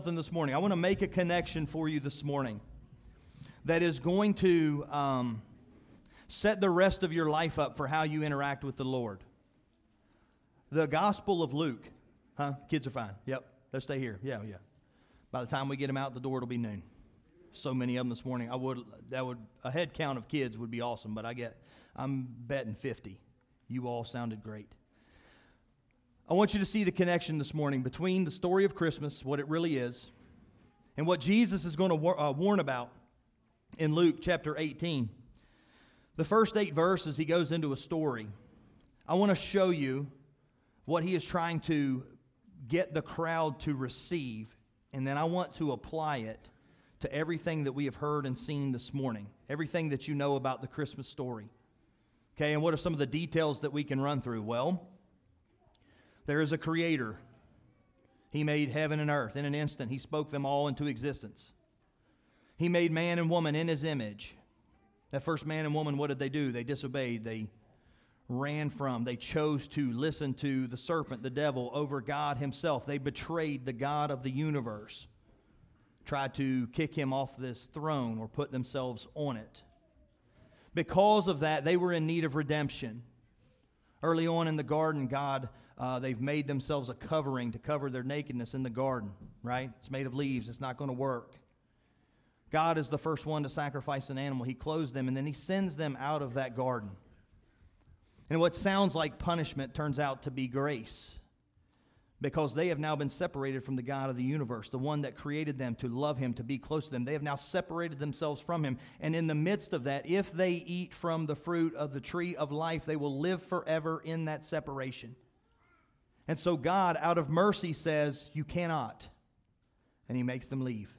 This morning. I want to make a connection for you this morning that is going to set the rest of your life up for how you interact with the Lord. The Gospel of Luke. Kids are fine. Yep. They'll stay here. Yeah. By the time we get them out the door, it'll be noon. So many of them this morning. A head count of kids would be awesome, but I'm betting 50. You all sounded great. I want you to see the connection this morning between the story of Christmas, what it really is, and what Jesus is going to warn about in Luke chapter 18. The first 8 verses, he goes into a story. I want to show you what he is trying to get the crowd to receive, and then I want to apply it to everything that we have heard and seen this morning, everything that you know about the Christmas story. Okay, and what are some of the details that we can run through? Well, there is a creator. He made heaven and earth. In an instant, he spoke them all into existence. He made man and woman in his image. That first man and woman, what did they do? They disobeyed. They they chose to listen to the serpent, the devil, over God himself. They betrayed the God of the universe, tried to kick him off this throne or put themselves on it. Because of that, they were in need of redemption. Early on in the garden, they've made themselves a covering to cover their nakedness in the garden, right? It's made of leaves. It's not going to work. God is the first one to sacrifice an animal. He clothes them, and then he sends them out of that garden. And what sounds like punishment turns out to be grace, because they have now been separated from the God of the universe, the one that created them to love him, to be close to them. They have now separated themselves from him. And in the midst of that, if they eat from the fruit of the tree of life, they will live forever in that separation. And so God, out of mercy, says, you cannot. And he makes them leave.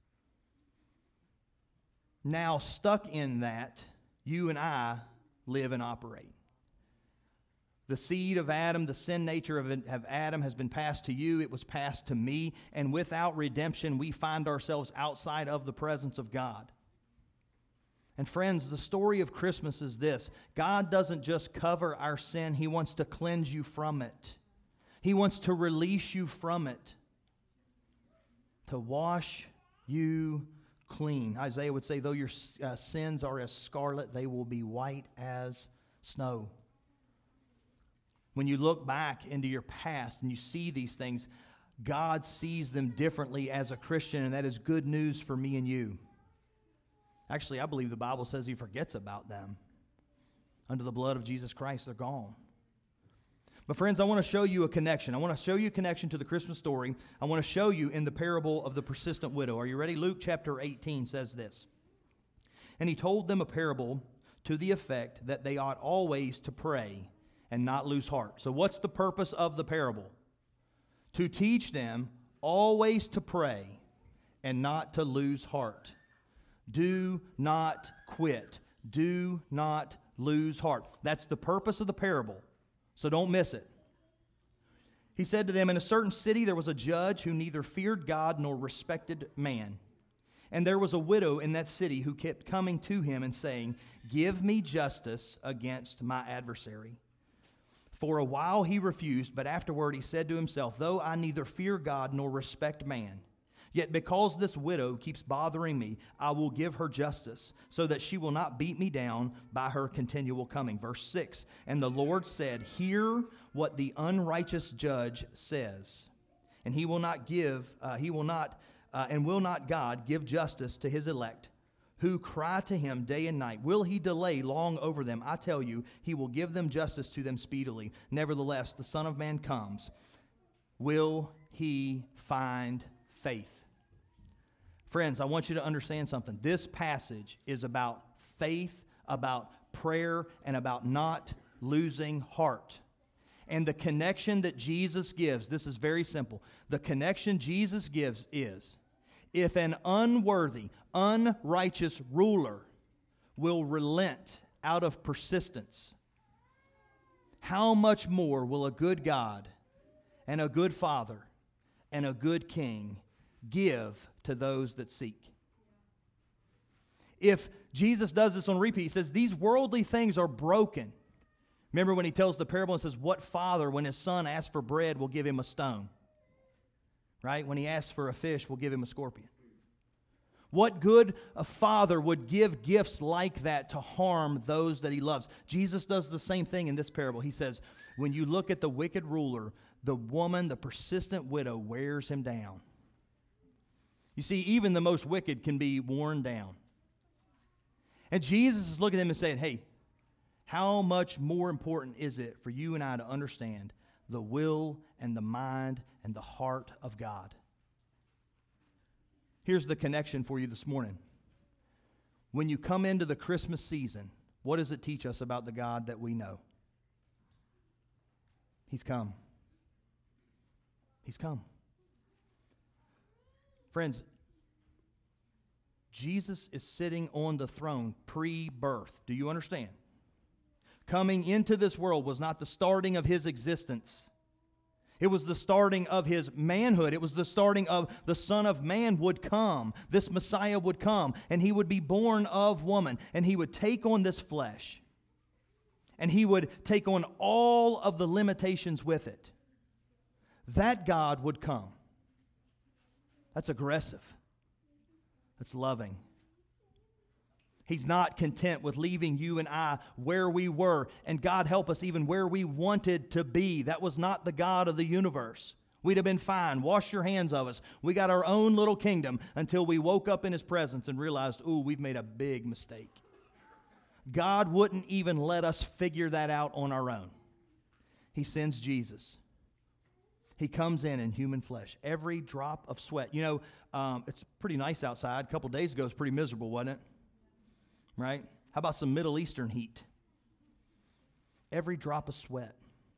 Now, stuck in that, you and I live and operate. The seed of Adam, the sin nature of Adam has been passed to you. It was passed to me. And without redemption, we find ourselves outside of the presence of God. And friends, the story of Christmas is this. God doesn't just cover our sin. He wants to cleanse you from it. He wants to release you from it. To wash you clean. Isaiah would say, though your sins are as scarlet, they will be white as snow. When you look back into your past and you see these things, God sees them differently as a Christian, and that is good news for me and you. Actually, I believe the Bible says he forgets about them. Under the blood of Jesus Christ, they're gone. But friends, I want to show you a connection. I want to show you a connection to the Christmas story. I want to show you in the parable of the persistent widow. Are you ready? Luke chapter 18 says this. And he told them a parable to the effect that they ought always to pray and not lose heart. So what's the purpose of the parable? To teach them always to pray and not to lose heart. Do not quit. Do not lose heart. That's the purpose of the parable. So don't miss it. He said to them, in a certain city there was a judge who neither feared God nor respected man. And there was a widow in that city who kept coming to him and saying, give me justice against my adversary. For a while he refused, but afterward he said to himself, though I neither fear God nor respect man, yet because this widow keeps bothering me, I will give her justice, so that she will not beat me down by her continual coming. Verse 6, and the Lord said, hear what the unrighteous judge says, and will not God give justice to his elect, who cry to him day and night? Will he delay long over them? I tell you, he will give them justice to them speedily. Nevertheless, the Son of Man comes. Will he find faith? Friends, I want you to understand something. This passage is about faith, about prayer, and about not losing heart. And the connection that Jesus gives, this is very simple. The connection Jesus gives is, if an unworthy, unrighteous ruler will relent out of persistence, how much more will a good God and a good Father and a good King give to those that seek? If Jesus does this on repeat, he says these worldly things are broken. Remember when he tells the parable and says, what father, when his son asks for bread, will give him a stone? right? When he asks for a fish, we'll give him a scorpion. What good a father would give gifts like that to harm those that he loves? Jesus does the same thing in this parable. He says, when you look at the wicked ruler, the woman, the persistent widow, wears him down. You see, even the most wicked can be worn down. And Jesus is looking at him and saying, hey, how much more important is it for you and I to understand the will and the mind and the heart of God? Here's the connection for you this morning. When you come into the Christmas season, what does it teach us about the God that we know? He's come. He's come. Friends, Jesus is sitting on the throne pre-birth. Do you understand? Coming into this world was not the starting of his existence. It was the starting of his manhood. It was the starting of the Son of Man would come. This Messiah would come, and he would be born of woman, and he would take on this flesh, and he would take on all of the limitations with it. That God would come. That's aggressive. That's loving. He's not content with leaving you and I where we were, and God help us, even where we wanted to be. That was not the God of the universe. We'd have been fine. Wash your hands of us. We got our own little kingdom until we woke up in his presence and realized, ooh, we've made a big mistake. God wouldn't even let us figure that out on our own. He sends Jesus. He comes in human flesh. Every drop of sweat. You know, it's pretty nice outside. A couple days ago, it was pretty miserable, wasn't it? Right? How about some Middle Eastern heat? Every drop of sweat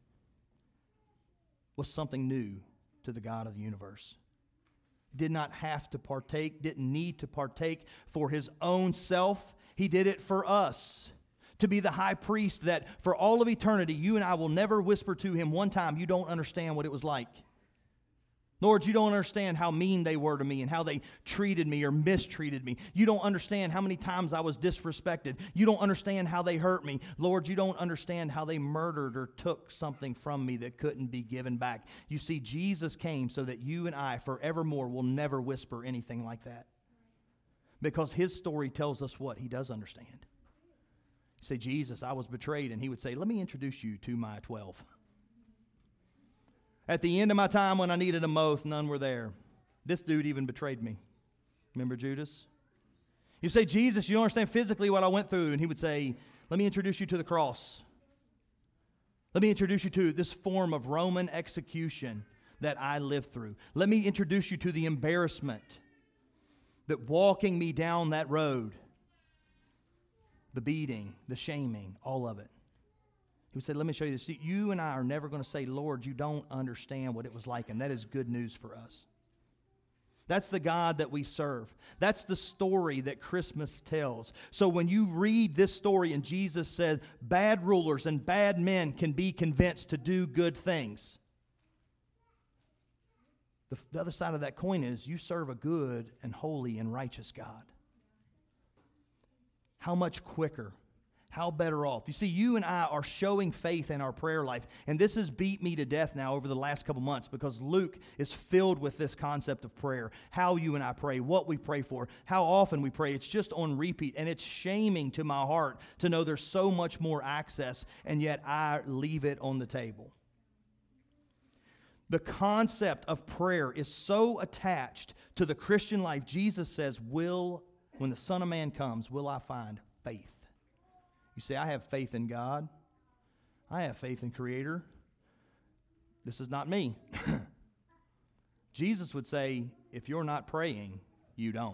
was something new to the God of the universe. Did not have to partake, didn't need to partake for his own self. He did it for us. To be the high priest that for all of eternity, you and I will never whisper to him one time, you don't understand what it was like. Lord, you don't understand how mean they were to me and how they treated me or mistreated me. You don't understand how many times I was disrespected. You don't understand how they hurt me. Lord, you don't understand how they murdered or took something from me that couldn't be given back. You see, Jesus came so that you and I forevermore will never whisper anything like that. Because his story tells us what? He does understand. You say, Jesus, I was betrayed. And he would say, let me introduce you to my 12. At the end of my time when I needed them most, none were there. This dude even betrayed me. Remember Judas? You say, Jesus, you don't understand physically what I went through. And he would say, let me introduce you to the cross. Let me introduce you to this form of Roman execution that I lived through. Let me introduce you to the embarrassment that walking me down that road, the beating, the shaming, all of it. He would say, let me show you this. See, you and I are never going to say, Lord, you don't understand what it was like. And that is good news for us. That's the God that we serve. That's the story that Christmas tells. So when you read this story and Jesus said, bad rulers and bad men can be convinced to do good things. The other side of that coin is you serve a good and holy and righteous God. How much quicker? How better off? You see, you and I are showing faith in our prayer life. And this has beat me to death now over the last couple months because Luke is filled with this concept of prayer. How you and I pray, what we pray for, how often we pray. It's just on repeat. And it's shaming to my heart to know there's so much more access, and yet I leave it on the table. The concept of prayer is so attached to the Christian life. Jesus says, when the Son of Man comes, will I find faith? You say, I have faith in God. I have faith in Creator. This is not me. Jesus would say, if you're not praying, you don't.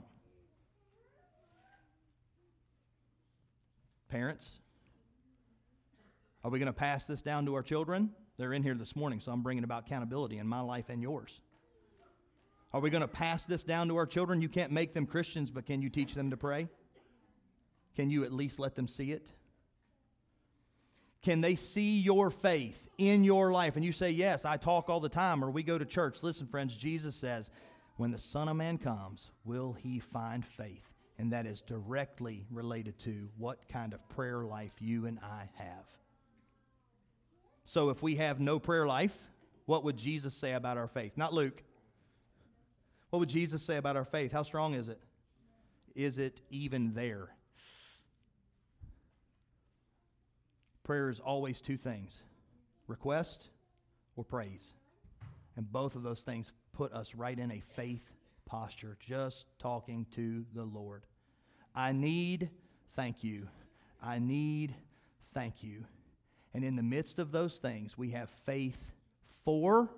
Parents, are we going to pass this down to our children? They're in here this morning, so I'm bringing about accountability in my life and yours. Are we going to pass this down to our children? You can't make them Christians, but can you teach them to pray? Can you at least let them see it? Can they see your faith in your life? And you say, yes, I talk all the time, or we go to church. Listen, friends, Jesus says, when the Son of Man comes, will he find faith? And that is directly related to what kind of prayer life you and I have. So if we have no prayer life, what would Jesus say about our faith? Not Luke. What would Jesus say about our faith? How strong is it? Is it even there? Prayer is always two things, request or praise. And both of those things put us right in a faith posture, just talking to the Lord. I need, thank you. I need, thank you. And in the midst of those things, we have faith for.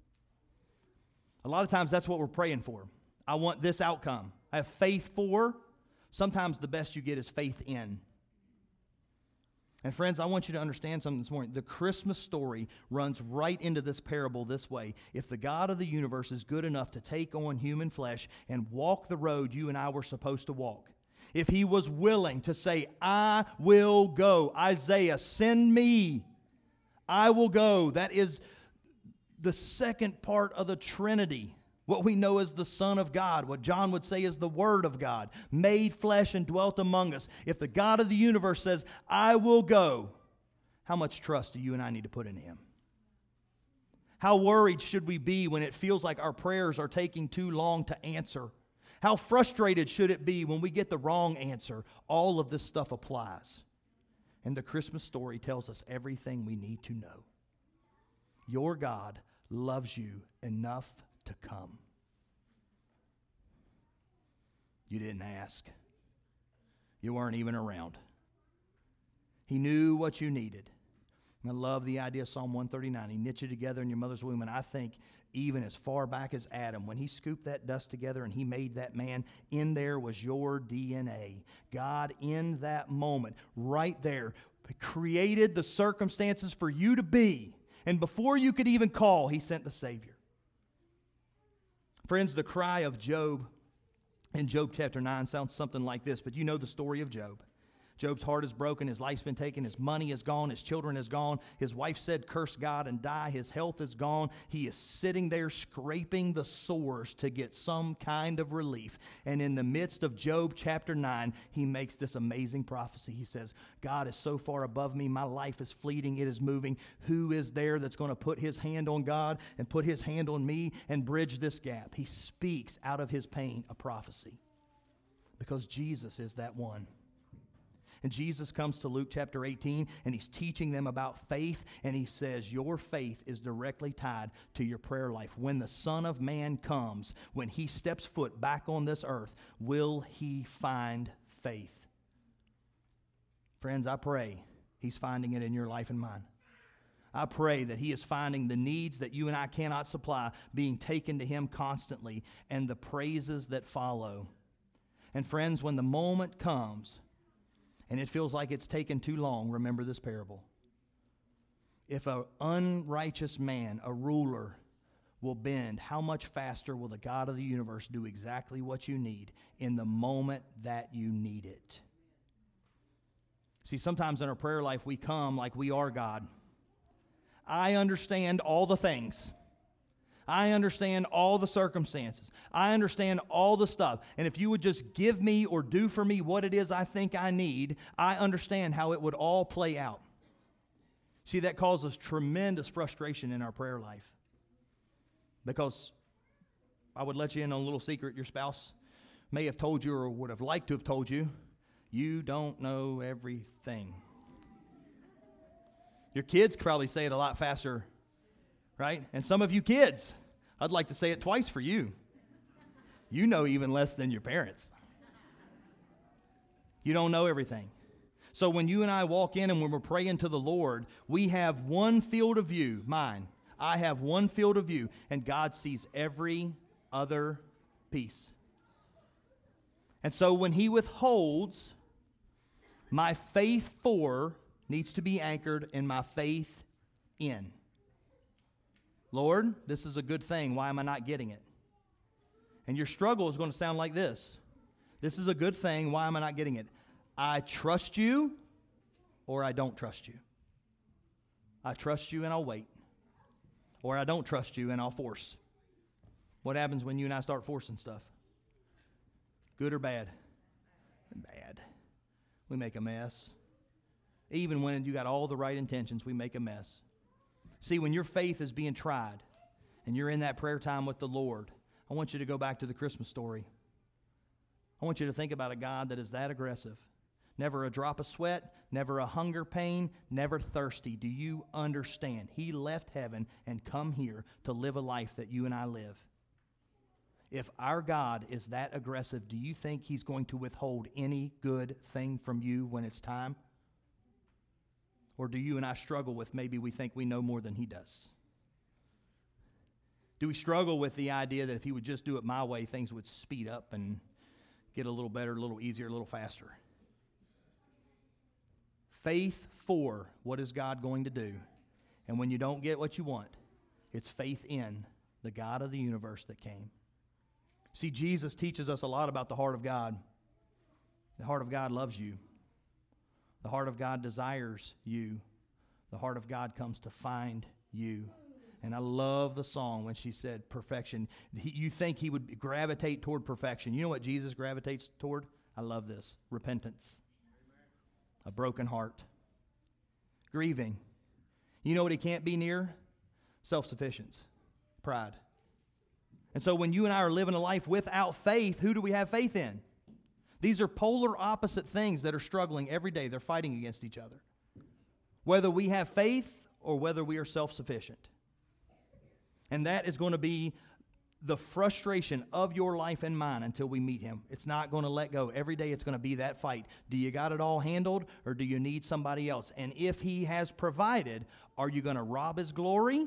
A lot of times that's what we're praying for. I want this outcome. I have faith for. Sometimes the best you get is faith in. And friends, I want you to understand something this morning. The Christmas story runs right into this parable this way. If the God of the universe is good enough to take on human flesh and walk the road you and I were supposed to walk, if he was willing to say, I will go, Isaiah, send me, I will go. That is the second part of the Trinity. What we know as the Son of God, what John would say is the Word of God, made flesh and dwelt among us. If the God of the universe says, I will go, how much trust do you and I need to put in him? How worried should we be when it feels like our prayers are taking too long to answer? How frustrated should it be when we get the wrong answer? All of this stuff applies. And the Christmas story tells us everything we need to know. Your God loves you enough to come. You didn't ask. You weren't even around. He knew what you needed. And I love the idea of Psalm 139. He knit you together in your mother's womb. And I think even as far back as Adam, when he scooped that dust together and he made that man, in there was your DNA. God, in that moment, right there, created the circumstances for you to be. And before you could even call, he sent the Savior. Friends, the cry of Job in Job chapter 9 sounds something like this, but you know the story of Job. Job's heart is broken, his life's been taken, his money is gone, his children is gone. His wife said, curse God and die. His health is gone. He is sitting there scraping the sores to get some kind of relief. And in the midst of Job chapter 9, he makes this amazing prophecy. He says, God is so far above me, my life is fleeting, it is moving. Who is there that's going to put his hand on God and put his hand on me and bridge this gap? He speaks out of his pain a prophecy because Jesus is that one. And Jesus comes to Luke chapter 18, and he's teaching them about faith, and he says, your faith is directly tied to your prayer life. When the Son of Man comes, when he steps foot back on this earth, will he find faith? Friends, I pray he's finding it in your life and mine. I pray that he is finding the needs that you and I cannot supply being taken to him constantly, and the praises that follow. And friends, when the moment comes, and it feels like it's taken too long, remember this parable. If an unrighteous man, a ruler, will bend, how much faster will the God of the universe do exactly what you need in the moment that you need it? See, sometimes in our prayer life, we come like we are God. I understand all the things. I understand all the circumstances. I understand all the stuff. And if you would just give me or do for me what it is I think I need, I understand how it would all play out. See, that causes tremendous frustration in our prayer life. Because I would let you in on a little secret. Your spouse may have told you or would have liked to have told you, you don't know everything. Your kids probably say it a lot faster, right? And some of you kids, I'd like to say it twice for you. You know even less than your parents. You don't know everything. So when you and I walk in and when we're praying to the Lord, we have one field of view, mine. I have one field of view, and God sees every other piece. And so when he withholds, my faith for needs to be anchored in my faith in. Lord, this is a good thing. Why am I not getting it? And your struggle is going to sound like this. This is a good thing. Why am I not getting it? I trust you or I don't trust you. I trust you and I'll wait. Or I don't trust you and I'll force. What happens when you and I start forcing stuff? Good or bad? Bad. We make a mess. Even when you got all the right intentions, we make a mess. See, when your faith is being tried and you're in that prayer time with the Lord, I want you to go back to the Christmas story. I want you to think about a God that is that aggressive. Never a drop of sweat, never a hunger pain, never thirsty. Do you understand? He left heaven and come here to live a life that you and I live. If our God is that aggressive, do you think He's going to withhold any good thing from you when it's time? Or do you and I struggle with maybe we think we know more than He does? Do we struggle with the idea that if He would just do it my way, things would speed up and get a little better, a little easier, a little faster? Faith for what is God going to do. And when you don't get what you want, it's faith in the God of the universe that came. See, Jesus teaches us a lot about the heart of God. The heart of God loves you. The heart of God desires you. The heart of God comes to find you. And I love the song when she said perfection. You think He would gravitate toward perfection. You know what Jesus gravitates toward? I love this. Repentance. A broken heart. Grieving. You know what He can't be near? Self-sufficiency. Pride. And so when you and I are living a life without faith, who do we have faith in? These are polar opposite things that are struggling every day. They're fighting against each other. Whether we have faith or whether we are self-sufficient. And that is going to be the frustration of your life and mine until we meet Him. It's not going to let go. Every day it's going to be that fight. Do you got it all handled or do you need somebody else? And if He has provided, are you going to rob His glory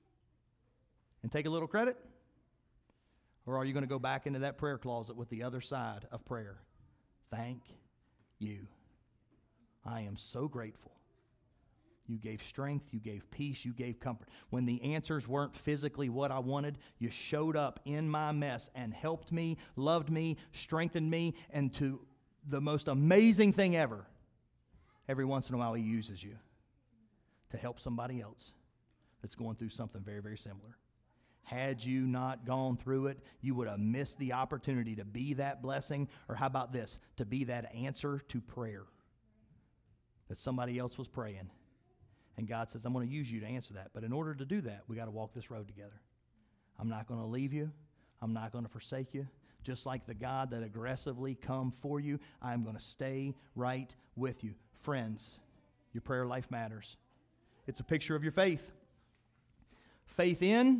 and take a little credit? Or are you going to go back into that prayer closet with the other side of prayer? Thank you. I am so grateful. You gave strength, you gave peace, you gave comfort. When the answers weren't physically what I wanted, you showed up in my mess and helped me, loved me, strengthened me, and to the most amazing thing ever, every once in a while He uses you to help somebody else that's going through something very, very similar. Had you not gone through it, you would have missed the opportunity to be that blessing, or how about this, to be that answer to prayer that somebody else was praying. And God says, I'm going to use you to answer that. But in order to do that, we got to walk this road together. I'm not going to leave you. I'm not going to forsake you. Just like the God that aggressively come for you, I'm going to stay right with you. Friends, your prayer life matters. It's a picture of your faith. Faith in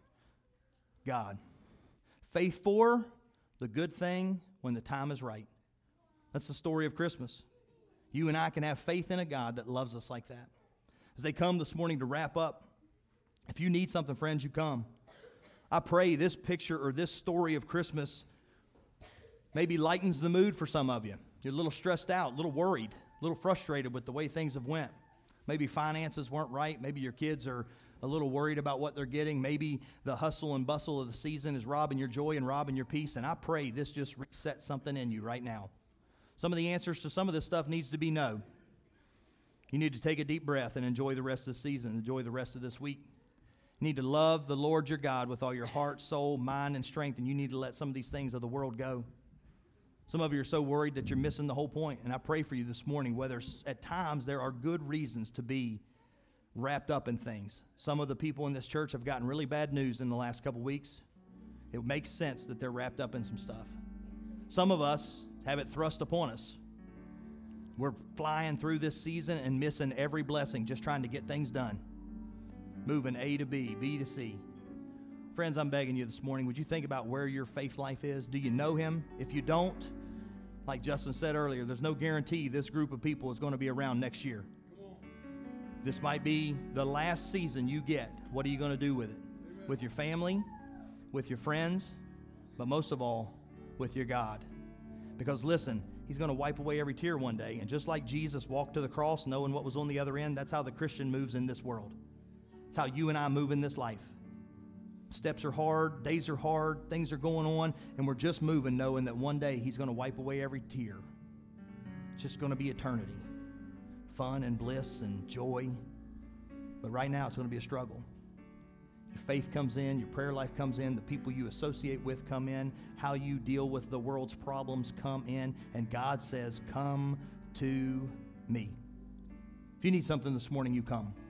God. Faith for the good thing when the time is right. That's the story of Christmas. You and I can have faith in a God that loves us like that. As they come this morning to wrap up, if you need something, friends, you come. I pray this picture or this story of Christmas maybe lightens the mood for some of you. You're a little stressed out, a little worried, a little frustrated with the way things have went. Maybe finances weren't right. Maybe your kids are a little worried about what they're getting. Maybe the hustle and bustle of the season is robbing your joy and robbing your peace. And I pray this just resets something in you right now. Some of the answers to some of this stuff needs to be no. You need to take a deep breath and enjoy the rest of the season, enjoy the rest of this week. You need to love the Lord your God with all your heart, soul, mind, and strength, and you need to let some of these things of the world go. Some of you are so worried that you're missing the whole point, and I pray for you this morning, whether at times there are good reasons to be wrapped up in things. Some of the people in this church have gotten really bad news in the last couple weeks. It makes sense that they're wrapped up in some stuff. Some of us have it thrust upon us. We're flying through this season and missing every blessing, just trying to get things done. Moving A to B, B to C. Friends, I'm begging you this morning, would you think about where your faith life is? Do you know Him? If you don't, like Justin said earlier, there's no guarantee this group of people is going to be around next year. This might be the last season you get. What are you going to do with it? With your family, with your friends, but most of all, with your God. Because listen, He's going to wipe away every tear one day. And just like Jesus walked to the cross knowing what was on the other end, that's how the Christian moves in this world. It's how you and I move in this life. Steps are hard, days are hard, things are going on, and we're just moving knowing that one day He's going to wipe away every tear. It's just going to be eternity. Fun and bliss and joy. But right now it's going to be a struggle. Your faith comes in, your prayer life comes in, the people you associate with come in, how you deal with the world's problems come in, and God says, come to me. If you need something this morning, you come.